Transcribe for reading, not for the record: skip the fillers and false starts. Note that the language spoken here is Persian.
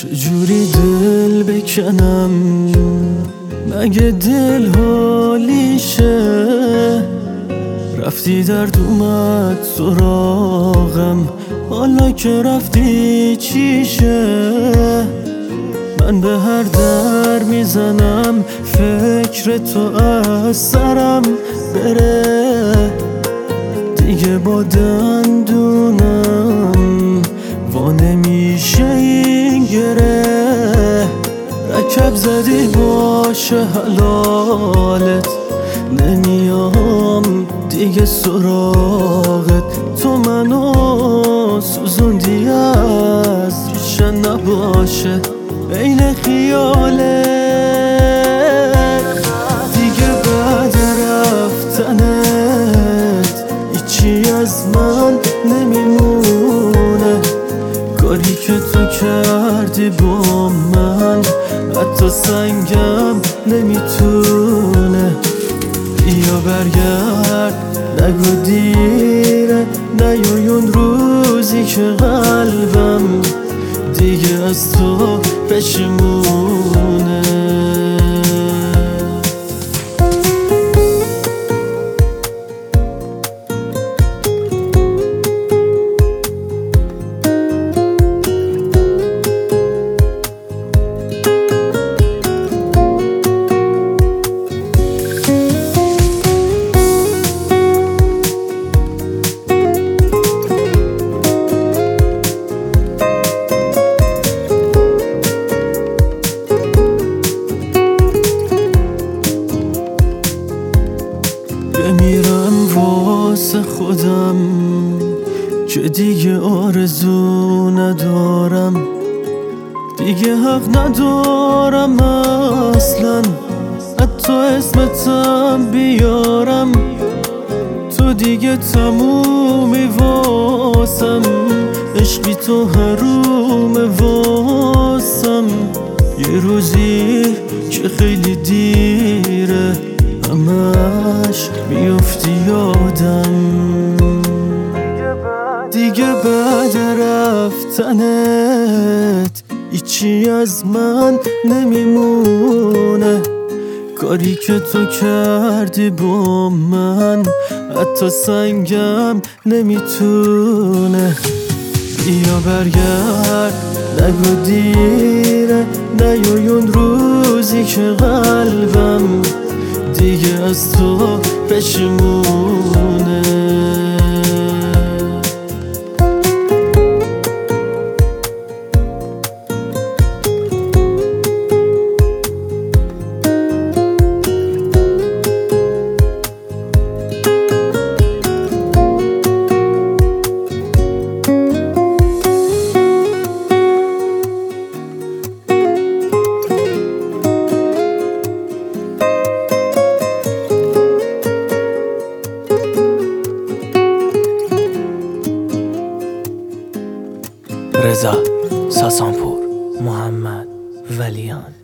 چجوری دل بکنم مگه دل حالیشه؟ رفتی درد اومد سراغم، حالا که رفتی چیشه؟ من به هر در میزنم فکر تو از سرم بره، دیگه با دندونم وا نمیشه این گره. رکب زدی باشه حلالت، نمیام دیگه سراغت. تو منو سوزوندی از ریشه نباشه بین خیالت. دیگه بعد رفتنت هیچی از من نمیمونه، کاری که تو کردی با من حتی سنگم نمیتونه. بیا برگرد نگو دیره، نیای اون روزی که قلبم دیگه از تو پشیمونه. بمیرم واسه خودم که دیگه آرزو ندارم، دیگه حق ندارم اصلا حتی اسمتم بیارم. تو دیگه تمومی واسم، عشقی تو حروم واسم. یه روزی که خیلی دیره همش میافتی یادم، دیگه بعد رفتنت هیچی از من نمیمونه، کاری که تو کردی با من حتی سنگم نمیتونه. بیا برگرد نگو دیره، نیای اون روزی که قلبم دیگه از تو پشیمونه. رضا ساسانپور، محمد ولیان.